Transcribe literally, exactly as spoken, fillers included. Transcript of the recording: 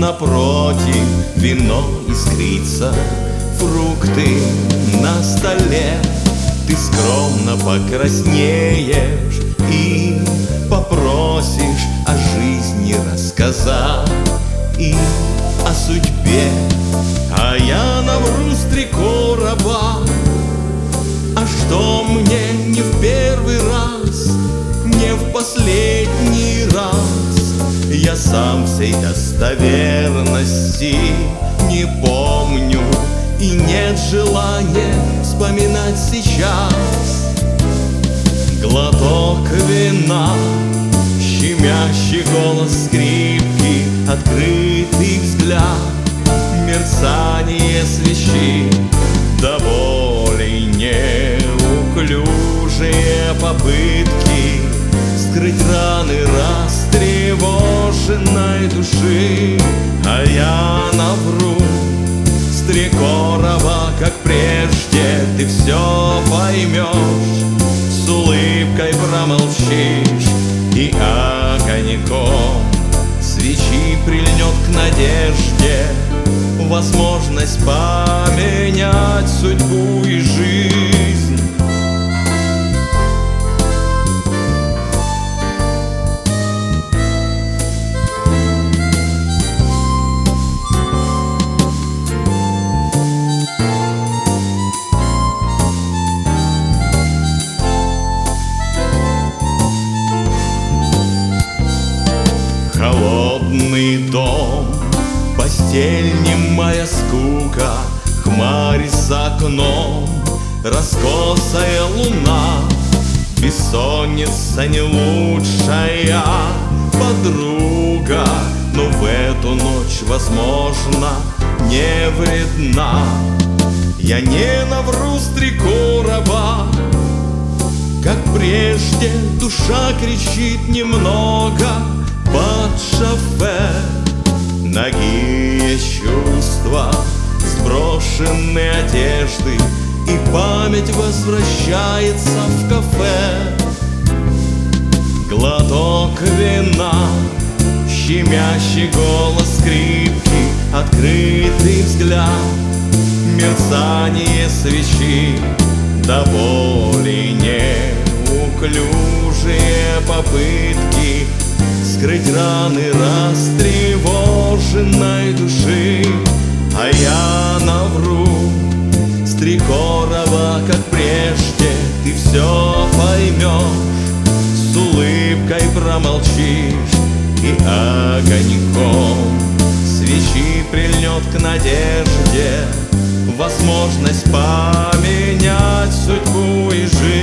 напротив вино искрится, фрукты на столе. Ты скромно покраснеешь и попросишь о жизни рассказать и о судьбе, а я навру с три короба. А что мне не в первый раз, не в последний раз, я сам всей достоверности не помню, и нет желания вспоминать сейчас. Глоток вина, щемящий голос скрипки, открытый взгляд, мерцание свечи, до боли неуклюжие попытки скрыть раны растревоженной души, а я навру с три короба, как прежде ты все поймешь, с улыбкой промолчишь и огоньком свечи прильнет к надежде возможность поменять судьбу и жизнь. Холодный дом, постель немая скука, хмарь за окном, раскосая луна, бессонница не лучшая подруга, но в эту ночь, возможно, не вредна. Я не навру с три короба, как прежде душа кричит немного под шофе. Нагие чувства, сброшенные одежды, и память возвращается в кафе. Глоток вина, щемящий голос скрипки, открытый взгляд, мерцание свечи, до боли неуклюжие попытки скрыть раны растревоженной души, а я навру с три короба, как прежде ты все поймешь, с улыбкой промолчишь и огоньком свечи прильнет к надежде возможность поменять судьбу и жизнь.